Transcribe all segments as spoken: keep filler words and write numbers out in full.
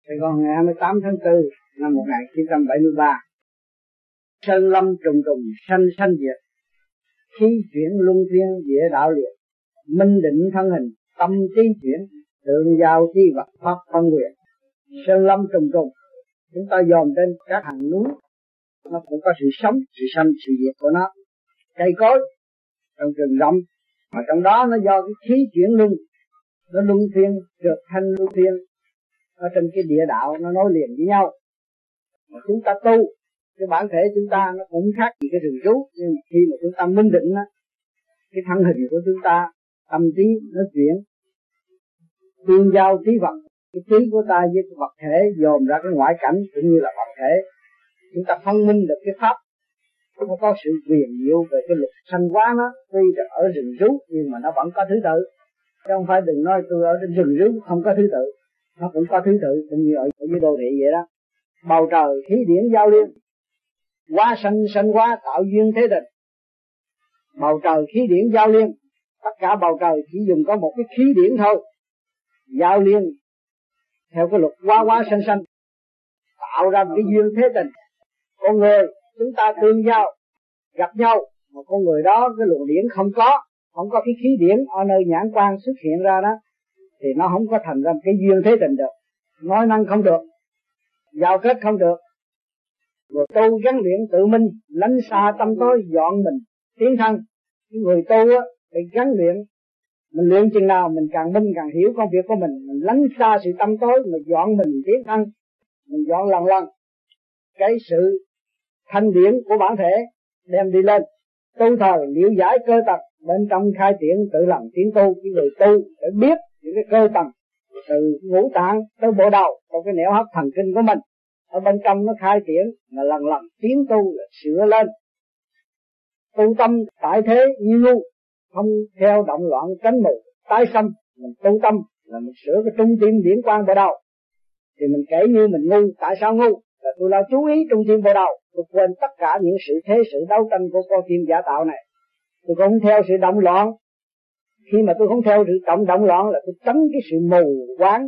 Sài Gòn ngày hai mươi tám tháng tư năm một nghìn chín trăm bảy mươi ba. Sơn lâm trùng trùng sanh sanh diệt, khí chuyển luân phiên địa đạo liệt, minh định thân hình tâm trí chuyển, tượng giao chi vật pháp phân quyền. Sơn lâm trùng trùng, chúng ta dòm trên các hàng núi, nó cũng có sự sống, sự sanh, sự diệt của nó. Cây cối trong rừng rậm, mà trong đó nó do cái khí chuyển luân, nó luân phiên, trượt thanh luân phiên ở trên cái địa đạo, nó nối liền với nhau. Mà chúng ta tu, cái bản thể chúng ta nó cũng khác gì cái rừng rú, nhưng khi mà chúng ta minh định á, cái thân hình của chúng ta, tâm trí nó chuyển, tương giao trí vật, cái trí của ta với cái vật thể dồn ra cái ngoại cảnh cũng như là vật thể, chúng ta phân minh được cái pháp. Nó có sự quyền diệu về cái luật sanh hóa nó, tuy là ở rừng rú nhưng mà nó vẫn có thứ tự. Chứ không phải đừng nói tôi ở trên rừng rú không có thứ tự, nó cũng có thứ tự, cũng như ở, ở dưới đô thị vậy đó. Bầu trời khí điển giao liên, hóa sanh sanh hóa tạo duyên thế định. Bầu trời khí điển giao liên, tất cả bầu trời chỉ dùng có một cái khí điển thôi, giao liên theo cái luật hóa hóa sanh sanh, tạo ra một cái duyên thế tình. Con người chúng ta tương giao gặp nhau, mà con người đó cái luồng điển không có, không có cái khí điển ở nơi nhãn quan xuất hiện ra đó, thì nó không có thành ra cái duyên thế tình được, nói năng không được, giao kết không được. Rồi tu gắn luyện tự minh, lánh xa tâm tối dọn mình tiến thân. Cái người tu á phải gắn luyện, mình luyện chừng nào mình càng minh càng hiểu công việc của mình, mình lánh xa sự tâm tối, mình dọn mình tiến thân, mình dọn lần lần cái sự thanh điển của bản thể đem đi lên. Tu thời liễu giải cơ tầng, bên trong khai triển tự lần tiến tu. Cái người tu để biết những cái cơ tầng từ ngũ tạng tới bộ đầu trong cái nẻo hấp thần kinh của mình, ở bên trong nó khai triển là lần lần tiến tu, là sửa lên. Tu tâm tại thế như ngu, không theo động loạn tránh mù tái xâm. Mình tu tâm là mình sửa cái trung tim điển quang bộ đầu. Thì mình kể như mình ngu, tại sao ngu? Là tôi lo chú ý trung tim bộ đầu, tôi quên tất cả những sự thế sự đấu tranh của con tim giả tạo này. Tôi không theo sự động loạn. Khi mà tôi không theo sự động động loạn là tôi tránh cái sự mù quáng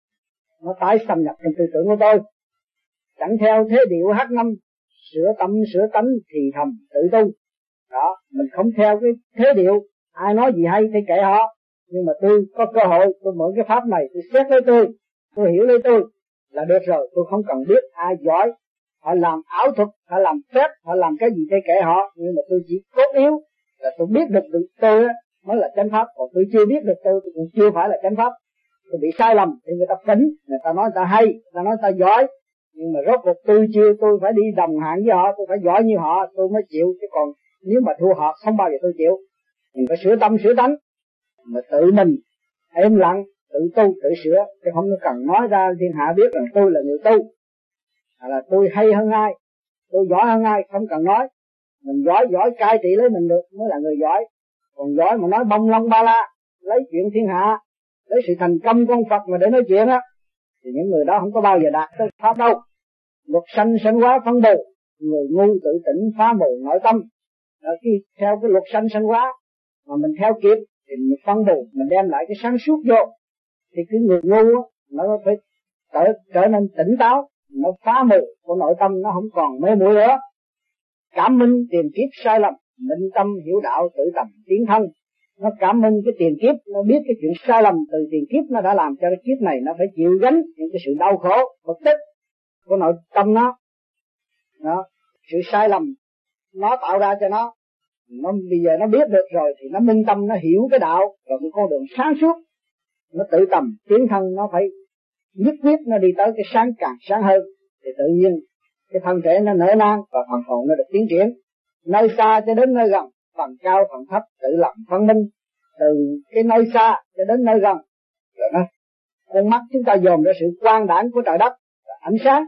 nó tái xâm nhập trong tư tưởng của tôi. Chẳng theo thế điệu hát ngâm, sửa tâm sửa tánh thì thầm tự tu. Đó, mình không theo cái thế điệu, ai nói gì hay thì kệ họ. Nhưng mà tôi có cơ hội, tôi mượn cái pháp này, tôi xét lấy tôi, tôi hiểu lấy tôi là được rồi. Tôi không cần biết ai giỏi, họ làm ảo thuật, họ làm phép, họ làm cái gì thì kệ họ. Nhưng mà tôi chỉ cốt yếu là tôi biết được tôi, tôi mới là chánh pháp. Còn tôi chưa biết được tôi, tôi cũng chưa phải là chánh pháp. Tôi bị sai lầm thì người ta phỉnh, người ta nói người ta hay, người ta nói người ta giỏi. Nhưng mà rốt cuộc tôi chưa, tôi phải đi đồng hạng với họ, tôi phải giỏi như họ tôi mới chịu. Chứ còn nếu mà thua họ không bao giờ tôi chịu. Mình phải sửa tâm sửa tánh, mà tự mình im lặng tự tu tự sửa, chứ không cần nói ra thiên hạ biết rằng tôi là người tu, hay là tôi hay hơn ai, tôi giỏi hơn ai, không cần nói. Mình giỏi giỏi cai trị lấy mình được mới là người giỏi. Còn giỏi mà nói bông lông ba la, lấy chuyện thiên hạ, lấy sự thành công của ông Phật mà để nói chuyện á, thì những người đó không có bao giờ đạt tới pháp đâu. Luật sanh sanh hóa phân bù, người ngu tự tỉnh phá mù nội tâm. Đó, khi theo cái luật sanh sanh hóa mà mình theo kịp thì mình phân bù, mình đem lại cái sáng suốt vô, thì cái người ngu á nó phải trở, trở nên tỉnh táo, nó phá mù của nội tâm, nó không còn mê muội nữa. Cảm minh tiền kiếp sai lầm, minh tâm hiểu đạo tự tầm tiến thân. Nó cảm minh cái tiền kiếp, nó biết cái chuyện sai lầm từ tiền kiếp nó đã làm cho cái kiếp này nó phải chịu gánh những cái sự đau khổ bất tích của nội tâm nó. Đó, sự sai lầm nó tạo ra cho nó, nó bây giờ nó biết được rồi thì nó minh tâm, nó hiểu cái đạo rồi cái con đường sáng suốt, nó tự tầm tiến thân, nó phải nhất quyết nó đi tới cái sáng càng sáng hơn, thì tự nhiên cái thân thể nó nở nang và phần hồn nó được tiến triển. Nơi xa cho đến nơi gần, phần cao phần thấp tự lập phân minh, từ cái nơi xa cho đến nơi gần. Rồi đó, con mắt chúng ta dòm ra sự quang đãng của trời đất, ánh sáng.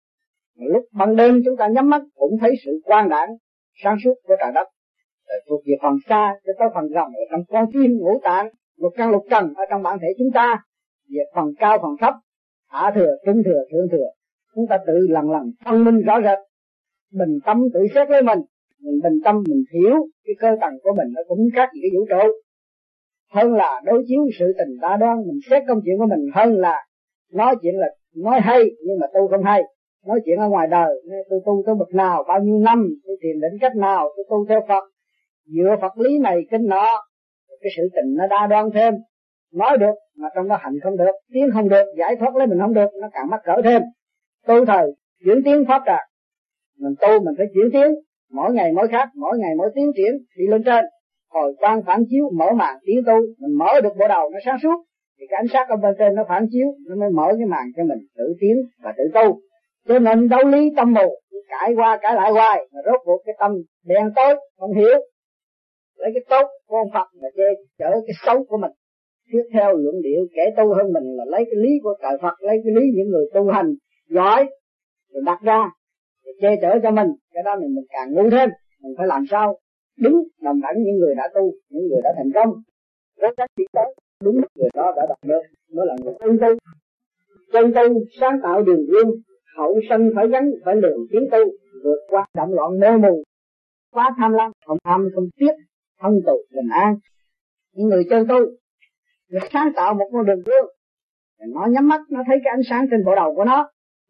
Lúc ban đêm chúng ta nhắm mắt cũng thấy sự quang đãng sáng suốt của trời đất. Rồi thuộc về phần xa cho tới phần gần ở trong con tim ngũ tạng, lục căn lục trần ở trong bản thể chúng ta. Về phần cao phần thấp, hạ thừa, trung thừa, thượng thừa, chúng ta tự lần lần phân minh rõ rệt. Bình tâm tự xét với mình, mình bình tâm mình hiểu cái cơ tầng của mình nó cũng khác gì cái vũ trụ. Hơn là đối chiếu sự tình đa đoan, mình xét công chuyện của mình, hơn là nói chuyện là nói hay nhưng mà tu không hay. Nói chuyện ở ngoài đời, tôi tu tới bậc nào, bao nhiêu năm, tôi thiền định cách nào, tôi tu theo Phật, dựa Phật lý này kinh nọ, cái sự tình nó đa đoan thêm. Nói được mà trong đó hành không được, tiến không được, giải thoát lấy mình không được, nó càng mắc cỡ thêm. Tu thời chuyển tiến pháp trà, mình tu mình phải chuyển tiến, mỗi ngày mỗi khác, mỗi ngày mỗi tiến triển đi lên trên. Hồi quang phản chiếu mở màn tiến tu, mình mở được bộ đầu nó sáng suốt, thì cái ánh sáng ở bên trên nó phản chiếu, nó mới mở cái màn cho mình tự tiến và tự tu. Cho nên đấu lý tâm mù, cãi qua cãi lại hoài, mà rốt cuộc cái tâm đen tối không hiểu, lấy cái tốt của ông Phật mà che chở cái xấu của mình. Tiếp theo luận điệu kẻ tu hơn mình là lấy cái lý của trời Phật, lấy cái lý những người tu hành giỏi rồi đặt ra để che chở cho mình. Cái đó mình, mình càng ngu thêm. Mình phải làm sao đứng đồng đẳng những người đã tu, những người đã thành công, rốt rách đi tới đúng người đó đã đạt được, mới là người chân tu. Chân tu sáng tạo đường gương, hậu sanh phải gắn phải lường tiến tu, vượt qua động loạn mê mù, quá tham lam, không tham không tiếc, thông tụ bình an. Những người chân tu người sáng tạo một con đường gương, nó nhắm mắt nó thấy cái ánh sáng trên bộ đầu của nó,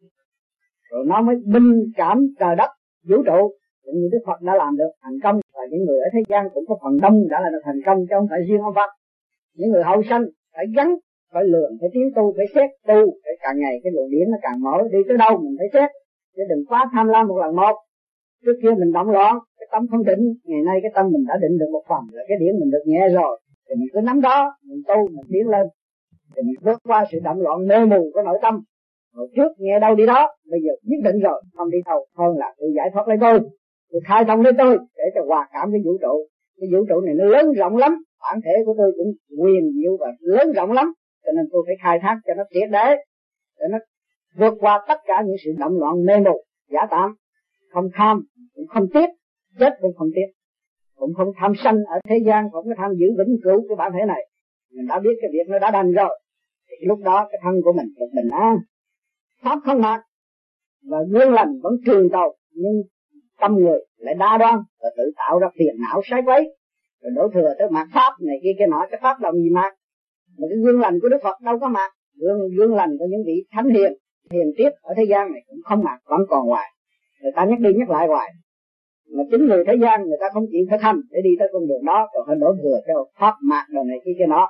rồi nó mới binh cảm trời đất vũ trụ. Những Đức Phật đã làm được thành công, và những người ở thế gian cũng có phần đông đã là được thành công, chứ không phải riêng ông Phật. Những người hậu sanh phải gắn, phải lường, phải tiến tu, phải xét tu, phải càng ngày cái luồng điển nó càng mở, đi tới đâu mình phải xét, chứ đừng quá tham lam một lần một. Trước kia mình động loạn, cái tâm không định, ngày nay cái tâm mình đã định được một phần, là cái điển mình được nhẹ rồi, thì mình cứ nắm đó, mình tu, mình tiến lên, thì mình vượt qua sự động loạn mê mù của nội tâm. Hồi trước nghe đâu đi đó, bây giờ quyết định rồi, không đi đâu, hơn là tự giải thoát lấy tôi, tôi khai thông lấy tôi, để cho hòa cảm với vũ trụ. Cái vũ trụ này nó lớn rộng lắm, bản thể của tôi cũng quyền diệu và lớn rộng lắm, cho nên tôi phải khai thác cho nó triệt để, để nó vượt qua tất cả những sự động loạn mê mù giả tạm, không tham, cũng không tiếc, chết cũng không tiếc, cũng không tham sân ở thế gian, cũng không tham giữ vĩnh cửu cái bản thể này. Mình đã biết cái việc nó đã đành rồi, thì lúc đó cái thân của mình được bình an, pháp không mạt, và gương lành vẫn trường tồn, nhưng tâm người lại đa đoan và tự tạo ra phiền não sai quấy, rồi đổ thừa tới mạt pháp này kia kia nọ. Cái pháp làm gì mạt? Mà cái gương lành của Đức Phật đâu có mạt. Gương gương lành của những vị thánh hiền hiền triết ở thế gian này cũng không mạt, vẫn còn hoài. Người ta nhắc đi nhắc lại hoài, mà chính người thế gian người ta không chịu thực hành để đi tới con đường đó, rồi phải đổ thừa cho pháp mạt rồi này kia kia nọ.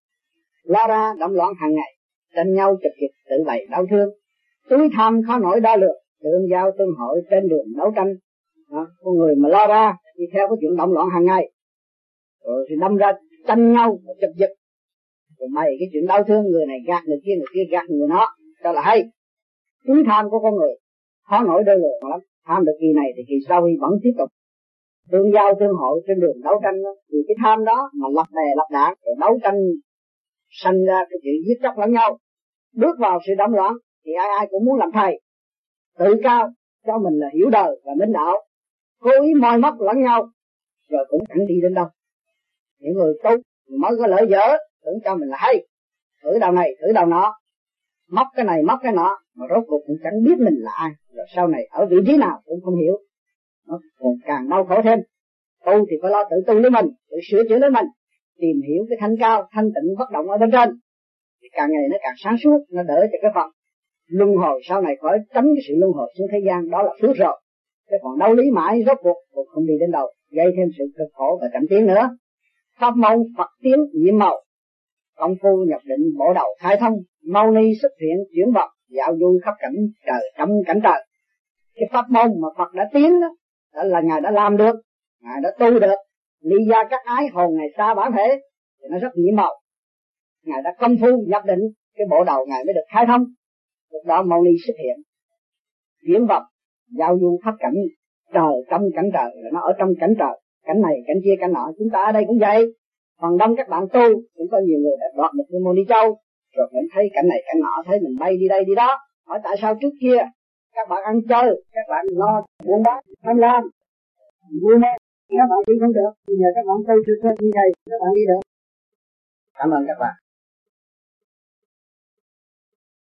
La ra động loạn hàng ngày, tranh nhau chụp kịch tự bày đau thương, túi tham khó nổi đo lường, tương giao tương hội trên đường đấu tranh. Đó, con người mà lo ra đi theo cái chuyện động loạn hàng ngày, rồi thì đâm ra tranh nhau chụp giật, rồi mày cái chuyện đau thương, người này gạt người kia, người kia gạt người nó, cho là hay. Túi tham của con người khó nổi đo lường lắm, tham được kỳ này thì kỳ sau vẫn tiếp tục tương giao tương hội trên đường đấu tranh đó. Vì cái tham đó mà lập bè lập đảng, rồi đấu tranh sanh ra cái chuyện giết chóc lẫn nhau, bước vào sự động loạn thì ai ai cũng muốn làm thầy, tự cao cho mình là hiểu đời và minh đạo, cố ý moi móc lẫn nhau, rồi cũng chẳng đi đến đâu. Những người tu mới có lợi dở, tưởng cho mình là hay, thử đầu này thử đầu nọ, móc cái này móc cái nọ, mà rốt cuộc cũng chẳng biết mình là ai, rồi sau này ở vị trí nào cũng không hiểu, nó còn càng đau khổ thêm. Tu thì phải lo tự tu lấy mình, tự sửa chữa lấy mình, tìm hiểu cái thanh cao, thanh tịnh bất động ở bên trên, thì càng ngày nó càng sáng suốt, nó đỡ cho cái phần luân hồi sau này khỏi tránh cái sự luân hồi xuống thế gian, đó là phước rồi. Cái còn đau lý mãi rốt cuộc cũng không đi đến đâu, gây thêm sự cực khổ và chậm tiến nữa. Pháp môn Phật tiến nhiệm màu, công phu nhập định bộ đầu khai thông, mau ni xuất hiện chuyển vật, dạo du khắp cảnh trời trong cảnh trời. Cái pháp môn mà Phật đã tiến đó, đó là Ngài đã làm được, Ngài đã tu được, ly gia các ái hồn Ngài xa bản thể, thì nó rất nhiệm màu. Ngài đã công phu nhập định, cái bộ đầu Ngài mới được khai thông. Lúc đó Mâu Ni xuất hiện, chuyển vật, giao du khắp cảnh trời trong cảnh trời, là nó ở trong cảnh trời, cảnh này cảnh kia cảnh nọ. Chúng ta ở đây cũng vậy, phần đông các bạn tu cũng có nhiều người đã đoạt được cái Mâu Ni Châu, rồi mình thấy cảnh này cảnh nọ, thấy mình bay đi đây đi đó, hỏi tại sao trước kia các bạn ăn chơi, các bạn lo buôn bán tham lam vui mê, các bạn đi không được, bây giờ các bạn tu sư như vậy các bạn đi được. Cảm ơn các bạn.